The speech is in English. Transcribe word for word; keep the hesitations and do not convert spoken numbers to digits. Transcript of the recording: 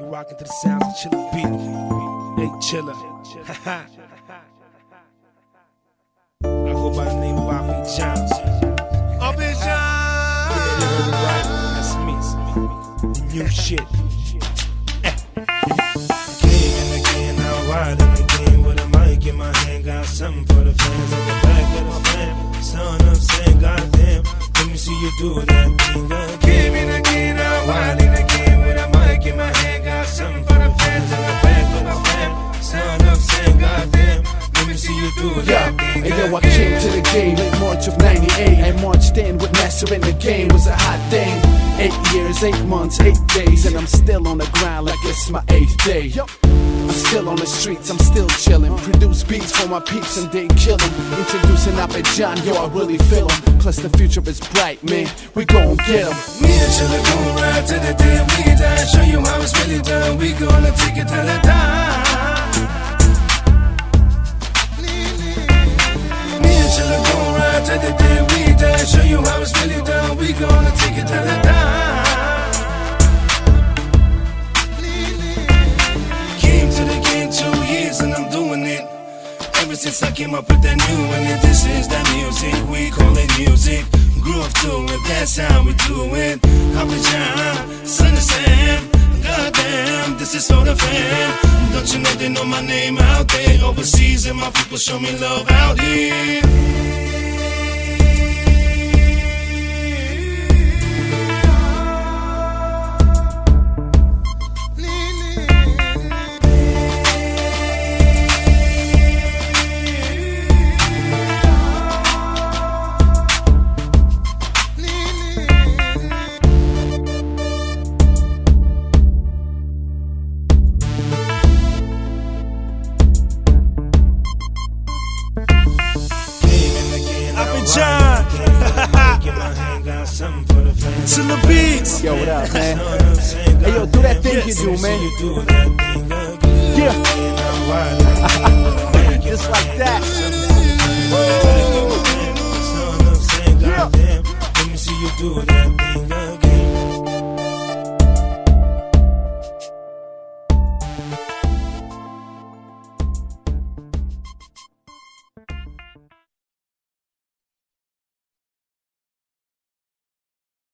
rocking to the sounds of Chilla Beat. Hey, Chilla. I go by the name of Bobby Jones. Bobby Jones. You heard it right. That's me. New shit. Again and again, I'm riding again with a mic in my hand. Got something for the fans in the back of the fan. Son, I'm saying, goddamn, let me see you do that thing again and again. I'm riding again with a mic in my hand. Got something for the fans in the back of the fan. Son, I'm saying, goddamn, let me see you do that thing again. Hey yo, I came to the game late March of ninety-eight. I marched in with Master in the game, was a hot thing. Eight years, eight months, eight days, and I'm still on the grind like it's my eighth day. I'm still on the streets, I'm still chillin'. Produce beats for my peeps and they kill 'em. Introducing Abba John, yo, I really feel 'em. Plus the future is bright, man, we gon' get 'em. Me and Chilla gon' ride to the day we die. Show you how it's really done, we gonna take it till the die. Me and Chilla gon' ride to the day we die. Show you how it's really done, we gonna take it till the die. Two years and I'm doing it. Ever since I came up with that new one, and this is that music, we call it music. Groove to it, that's how we do it. Abba John, son of Sam, goddamn, this is for the fan. Don't you know they know my name out there overseas, and my people show me love out here. John. Chilla Beats. Yo, what up, man? Hey yo, do that thing you do, man. Yeah.